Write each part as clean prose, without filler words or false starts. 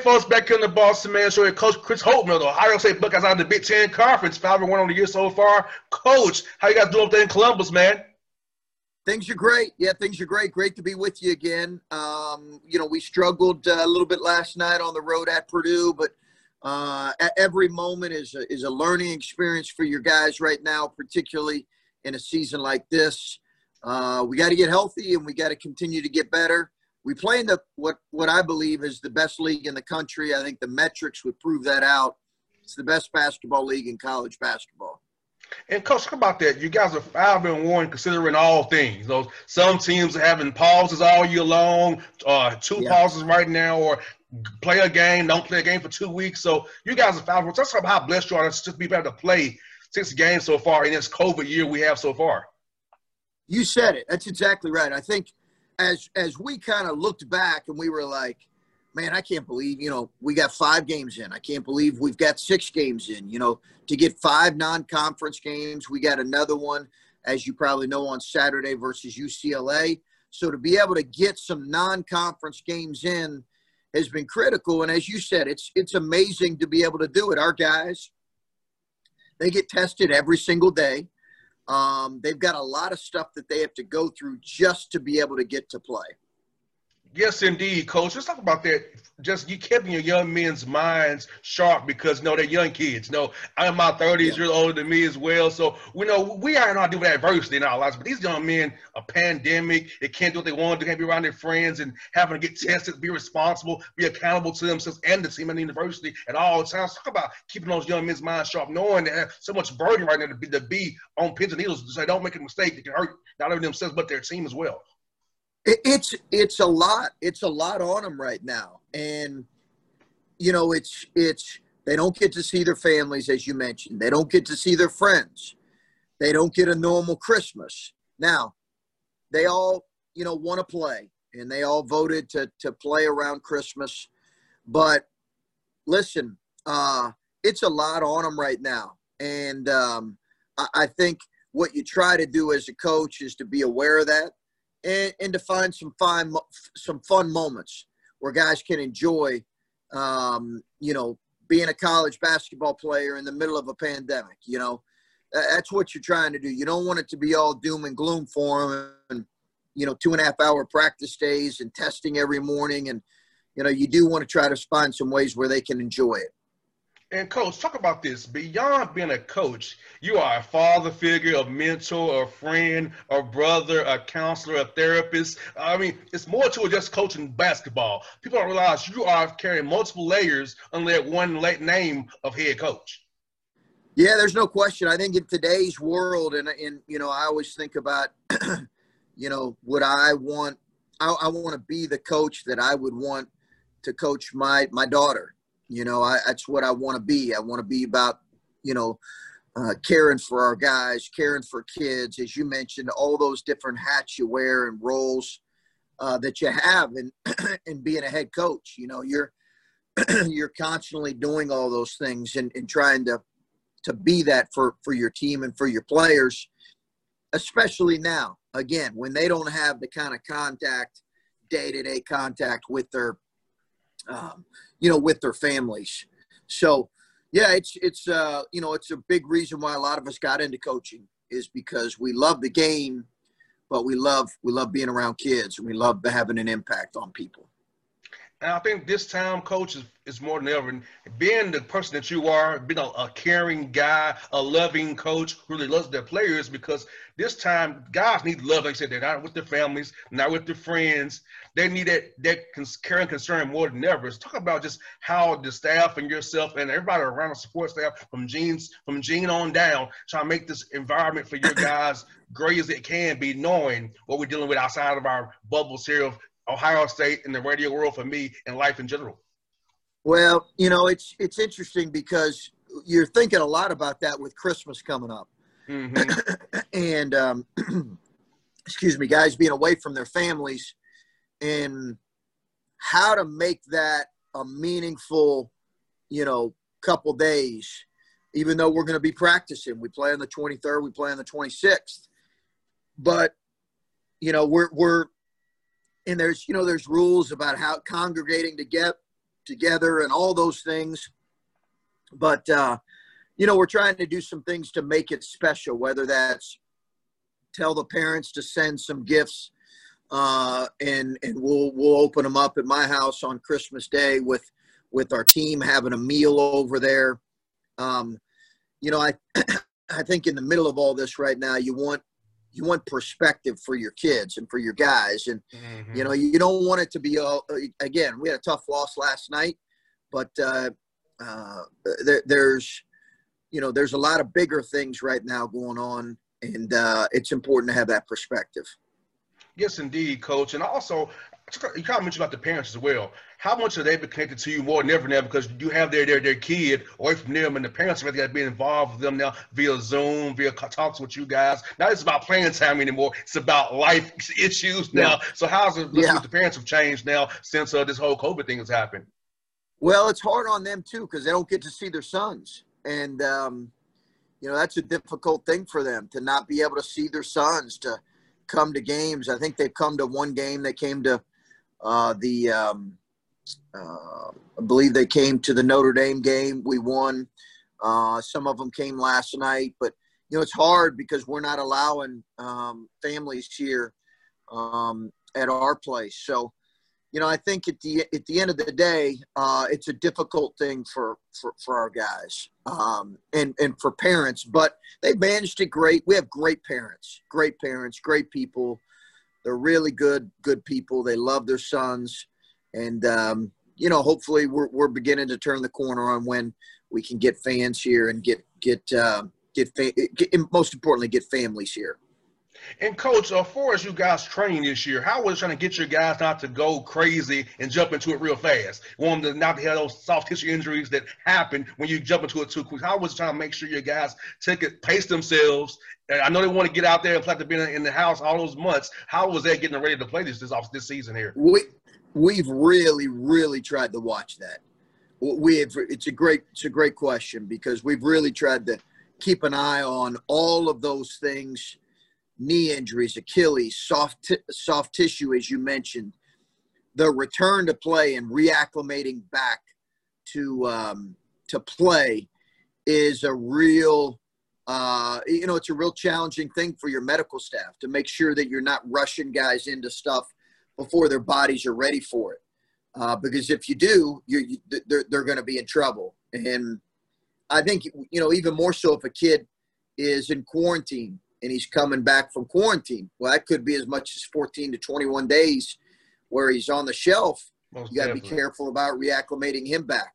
folks, back in the Boston Man Show. Coach Chris Holtman of the Ohio State Buckeyes out of the Big Ten Conference, 5-1 on the year so far. Coach, how you guys doing up there in Columbus, man? Things are great. Yeah, things are great. Great to be with you again. We struggled a little bit last night on the road at Purdue, but every moment is a learning experience for your guys right now, particularly in a season like this. We got to get healthy and we got to continue to get better. We play in what I believe is the best league in the country. I think the metrics would prove that out. It's the best basketball league in college basketball. And Coach, how about that? You guys are 5-1 considering all things. Some teams are having pauses all year long, pauses right now, or play a game, don't play a game for 2 weeks. So you guys are 5-1. Tell us about how blessed you are to just be able to play 6 games so far in this COVID year we have so far. You said it. That's exactly right. I think as we kind of looked back and we were like, man, I can't believe, we got 5 games in. I can't believe we've got 6 games in, to get 5 non-conference games. We got another one, as you probably know, on Saturday versus UCLA. So to be able to get some non-conference games in has been critical. And as you said, it's amazing to be able to do it. Our guys, they get tested every single day. They've got a lot of stuff that they have to go through just to be able to get to play. Yes, indeed, Coach. Let's talk about that. Just you keeping your young men's minds sharp because, they're young kids. I'm in my 30s, you're older than me as well. So, we are not dealing with adversity in our lives. But these young men, a pandemic, they can't do what they want to, can't be around their friends and having to get tested, be responsible, be accountable to themselves and the team and the university at all times. Talk about keeping those young men's minds sharp, knowing they have so much burden right now to be on pins and needles. So they don't make a mistake that can hurt not only themselves but their team as well. It's a lot. It's a lot on them right now. And, it's they don't get to see their families, as you mentioned. They don't get to see their friends. They don't get a normal Christmas. Now, they all, want to play, and they all voted to play around Christmas. But listen, it's a lot on them right now. And I think what you try to do as a coach is to be aware of that. And to find some fun moments where guys can enjoy, being a college basketball player in the middle of a pandemic. That's what you're trying to do. You don't want it to be all doom and gloom for them and, 2.5-hour practice days and testing every morning. And, you do want to try to find some ways where they can enjoy it. And, Coach, talk about this. Beyond being a coach, you are a father figure, a mentor, a friend, a brother, a counselor, a therapist. I mean, it's more to it just coaching basketball. People don't realize you are carrying multiple layers under that one name of head coach. Yeah, there's no question. I think in today's world, and I always think about, what I want. I want to be the coach that I would want to coach my daughter. That's what I want to be. I want to be about, caring for our guys, caring for kids, as you mentioned, all those different hats you wear and roles that you have in being a head coach. You're constantly doing all those things and trying to be that for your team and for your players, especially now, again, when they don't have the kind of contact, day-to-day contact with their with their families. So, yeah, it's a big reason why a lot of us got into coaching is because we love the game, but we love being around kids and we love having an impact on people. And I think this time, Coach, is more than ever. And being the person that you are, being a caring guy, a loving coach who really loves their players, because this time guys need love. Like I said, they're not with their families, not with their friends. They need that care and concern more than ever. Let's talk about just how the staff and yourself and everybody around the support staff from Gene on down, trying to make this environment for your guys great as it can be, knowing what we're dealing with outside of our bubbles here of Ohio State and the radio world for me and life in general. Well, it's interesting because you're thinking a lot about that with Christmas coming up. Mm-hmm. And, excuse me, guys being away from their families and how to make that a meaningful, couple days, even though we're going to be practicing. We play on the 23rd, we play on the 26th. But, and there's rules about how congregating together and all those things. But, we're trying to do some things to make it special, whether that's tell the parents to send some gifts, and we'll open them up at my house on Christmas Day with our team having a meal over there. I think in the middle of all this right now, you want perspective for your kids and for your guys. And, you don't want it to be again, we had a tough loss last night, but there's a lot of bigger things right now going on, and it's important to have that perspective. Yes, indeed, Coach. And also, you kind of mentioned about the parents as well. How much are they connected to you more than ever now, because you have their kid away from them, and the parents have got to be involved with them now via Zoom, via talks with you guys. Not just about playing time anymore. It's about life issues now. Yeah. So how's it looking with the parents have changed now since this whole COVID thing has happened? Well, it's hard on them, too, because they don't get to see their sons. And, that's a difficult thing for them, to not be able to see their sons, to come to games. I think they've come to one game. They came to I believe they came to the Notre Dame game. We won. Some of them came last night. But, it's hard because we're not allowing families here at our place. So, I think at the end of the day, it's a difficult thing for our guys and for parents. But they've managed it great. We have great parents, great people. They're really good people. They love their sons. And, hopefully we're beginning to turn the corner on when we can get fans here and get most importantly, get families here. And, Coach, as far as you guys training this year, how was trying to get your guys not to go crazy and jump into it real fast? You want them to not have those soft tissue injuries that happen when you jump into it too quick. How was trying to make sure your guys pace themselves? And I know they want to get out there and play to be in the house all those months. How was that getting ready to play this season here? We've really tried to watch that. It's a great question, because we've really tried to keep an eye on all of those things. Knee injuries, Achilles, soft tissue, as you mentioned, the return to play and reacclimating back to play is a real, it's a real challenging thing for your medical staff to make sure that you're not rushing guys into stuff before their bodies are ready for it. Because if you do, they're going to be in trouble. And I think, even more so if a kid is in quarantine and he's coming back from quarantine. Well, that could be as much as 14 to 21 days where he's on the shelf. You got to be careful about reacclimating him back.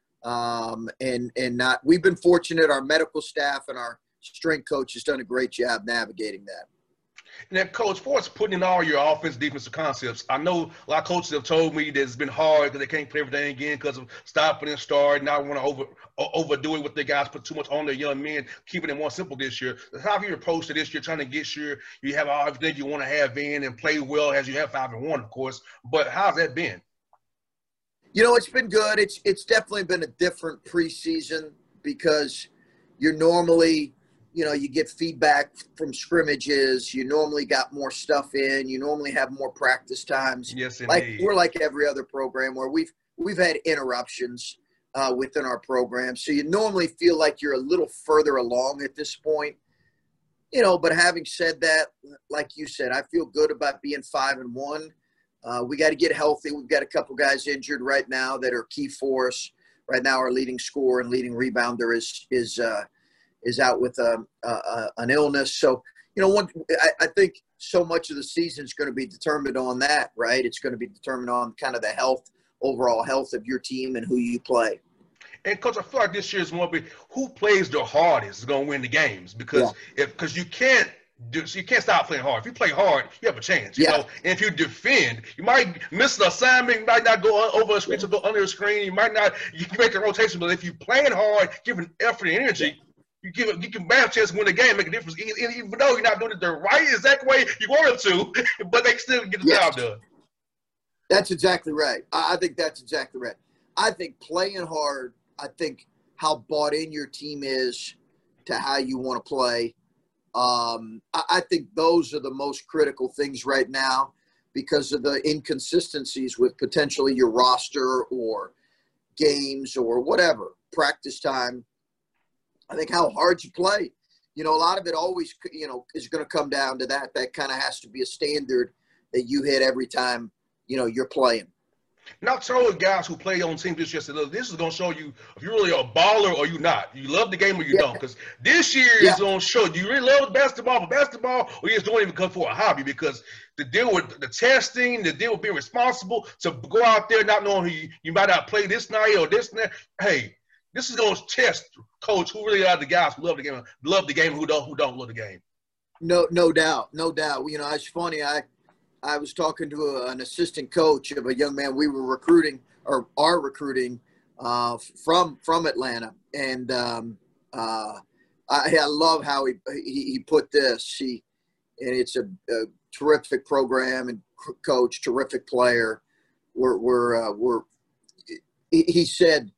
We've been fortunate. Our medical staff and our strength coach has done a great job navigating that. And then, Coach, for us putting in all your offense, defensive concepts, I know a lot of coaches have told me that it's been hard because they can't play everything again because of stopping and starting. Now want to overdo it with the guys, put too much on their young men, keeping it more simple this year. How have you approached it this year, trying to get sure you have everything you want to have in and play well as you have 5-1, of course? But how's that been? It's been good. It's definitely been a different preseason because you're normally – you get feedback from scrimmages. You normally got more stuff in. You normally have more practice times. Yes, indeed. We're like every other program where we've had interruptions within our program. So you normally feel like you're a little further along at this point. But having said that, like you said, I feel good about being 5-1. We got to get healthy. We've got a couple guys injured right now that are key for us. Right now, our leading scorer and leading rebounder is out with an illness. So, I think so much of the season is going to be determined on that, right? It's going to be determined on kind of the overall health of your team and who you play. And, Coach, I feel like this year is more be who plays the hardest is going to win the games because you can't stop playing hard. If you play hard, you have a chance. You know? And if you defend, you might miss an assignment, you might not go over a screen to go under a screen. You might not – you can make a rotation. But if you playing hard, giving effort and energy – you can have a chance to win the game, make a difference, even though you're not doing it the right exact way you want them to, but they still get the job done. That's exactly right. I think that's exactly right. I think playing hard, I think how bought in your team is to how you want to play. I think those are the most critical things right now because of the inconsistencies with potentially your roster or games or whatever, practice time. I think how hard you play. A lot of it always, is going to come down to that. That kind of has to be a standard that you hit every time, you're playing. Not telling guys who play on teams this year, say, look, this is going to show you if you're really a baller or you're not. You love the game or you don't. Because this year is going to show, do you really love basketball or you just don't even come for a hobby? Because to deal with the testing, to deal with being responsible, to go out there not knowing who you might not play this night or this night. Hey, this is going to test, coach, who really are the guys who love the game, who don't love the game. No doubt. It's funny. I was talking to an assistant coach of a young man we were recruiting or are recruiting from Atlanta. And I love how he put this. And it's a terrific program and coach, terrific player. He said,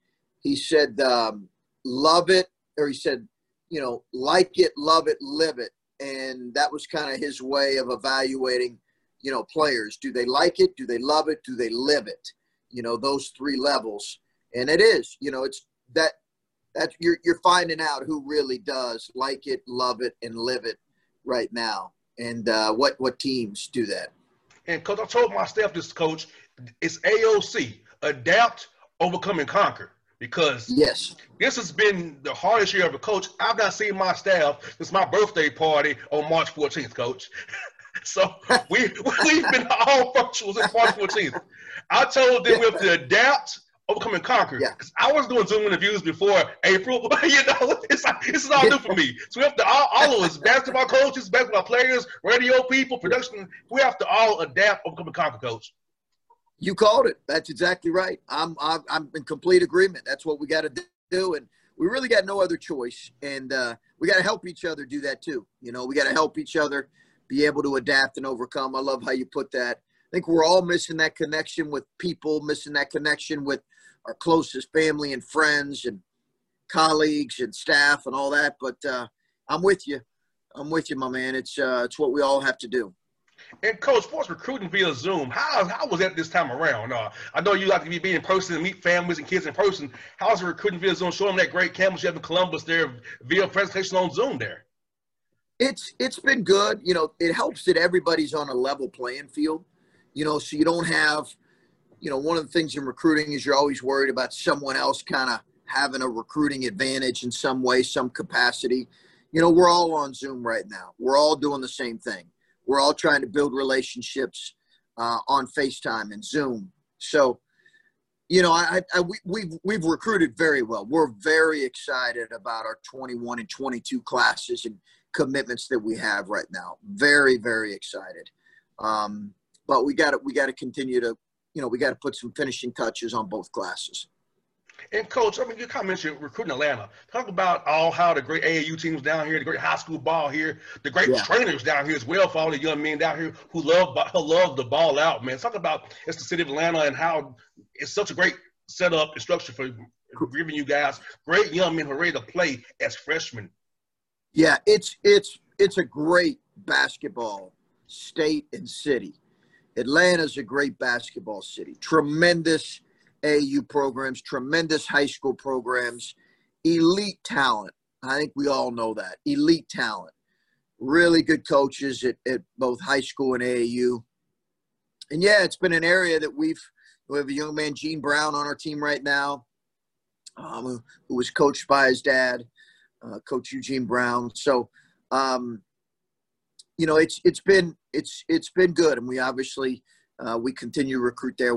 love it, or he said, like it, love it, live it. And that was kind of his way of evaluating, players. Do they like it? Do they love it? Do they live it? Those three levels. And it is, it's that you're finding out who really does like it, love it, and live it right now. And what teams do that. And coach, I told my staff this, coach, it's AOC, adapt, overcome, and conquer. Because yes, this has been the hardest year of a coach. I've not seen my staff since my birthday party on March 14th, coach. So we've been all virtual since March 14th. I told them we have to adapt, overcome, and conquer. Because I was doing Zoom interviews before April. This is all new for me. So we have to all of us, basketball coaches, basketball players, radio people, production. We have to all adapt, overcome, and conquer, coach. You called it. That's exactly right. I'm in complete agreement. That's what we got to do, and we really got no other choice. And we got to help each other do that too. We got to help each other be able to adapt and overcome. I love how you put that. I think we're all missing that connection with people, missing that connection with our closest family and friends and colleagues and staff and all that. But I'm with you. My man. It's what we all have to do. And coach, sports recruiting via Zoom, how was that this time around? I know you like to be in person and meet families and kids in person. How's the recruiting via Zoom? Show them that great campus you have in Columbus there via presentation on Zoom there. It's been good. It helps that everybody's on a level playing field. So you don't have, one of the things in recruiting is you're always worried about someone else kind of having a recruiting advantage in some way, some capacity. We're all on Zoom right now. We're all doing the same thing. We're all trying to build relationships on FaceTime and Zoom. So, we've recruited very well. We're very excited about our 21 and 22 classes and commitments that we have right now. Very, very excited. But we got to continue to, we got to put some finishing touches on both classes. And coach, you kind of mentioned recruiting Atlanta. Talk about how the great AAU teams down here, the great high school ball here, the great trainers down here as well for all the young men down here who love the ball out, man. Talk about it's the city of Atlanta and how it's such a great setup and structure for giving you guys great young men who are ready to play as freshmen. Yeah, it's a great basketball state and city. Atlanta's a great basketball city. Tremendous AAU programs, tremendous high school programs, elite talent. I think we all know that. Elite talent. Really good coaches at both high school and AAU. And, it's been an area that we have a young man, Gene Brown, on our team right now, who was coached by his dad, Coach Eugene Brown. So, it's been good. And we obviously we continue to recruit there.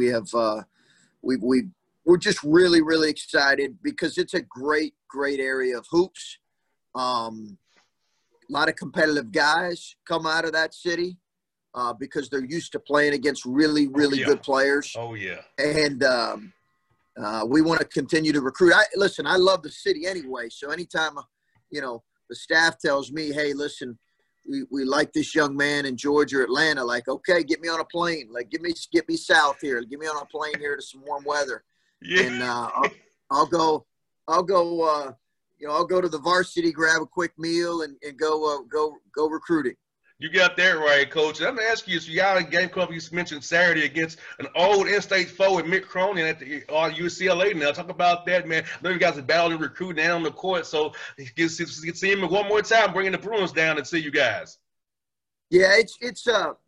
We're just really, really excited because it's a great, great area of hoops. A lot of competitive guys come out of that city because they're used to playing against really, really good players. Oh, yeah. And we want to continue to recruit. I love the city anyway. So anytime, the staff tells me, hey, listen, we like this young man in Georgia or Atlanta. Like, okay, get me on a plane. Like, get me south here. Get me on a plane here to some warm weather. Yeah. And I'll go to the varsity, grab a quick meal, and go recruiting. You got that right, Coach. I'm going to ask you, so you got a game coming up, you mentioned Saturday against an old in-state foe in Mick Cronin at the UCLA now. Talk about that, man. I know you guys are battling recruiting down on the court, so you can see him one more time bringing the Bruins down and see you guys. Yeah, it was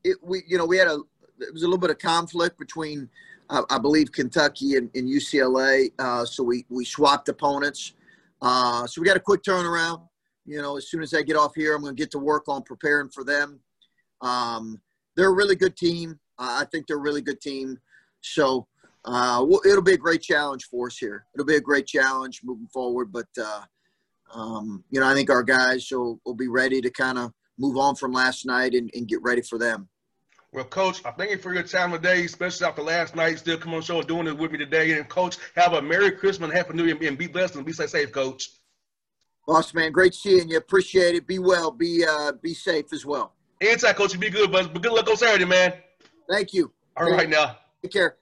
a little bit of conflict between, I believe, Kentucky and UCLA, so we swapped opponents. So we got a quick turnaround. As soon as I get off here, I'm going to get to work on preparing for them. They're a really good team. I think they're a really good team. So it'll be a great challenge for us here. It'll be a great challenge moving forward. But, I think our guys will be ready to kind of move on from last night and get ready for them. Well, Coach, I thank you for your time today, especially after last night. Still come on the show and doing it with me today. And, Coach, have a Merry Christmas and Happy New Year, and be blessed and be safe, Coach. Boss man, great seeing you. Appreciate it. Be well. Be safe as well. Anytime, Coach. You be good, but good luck on Saturday, man. Thank you. All right, now. Take care.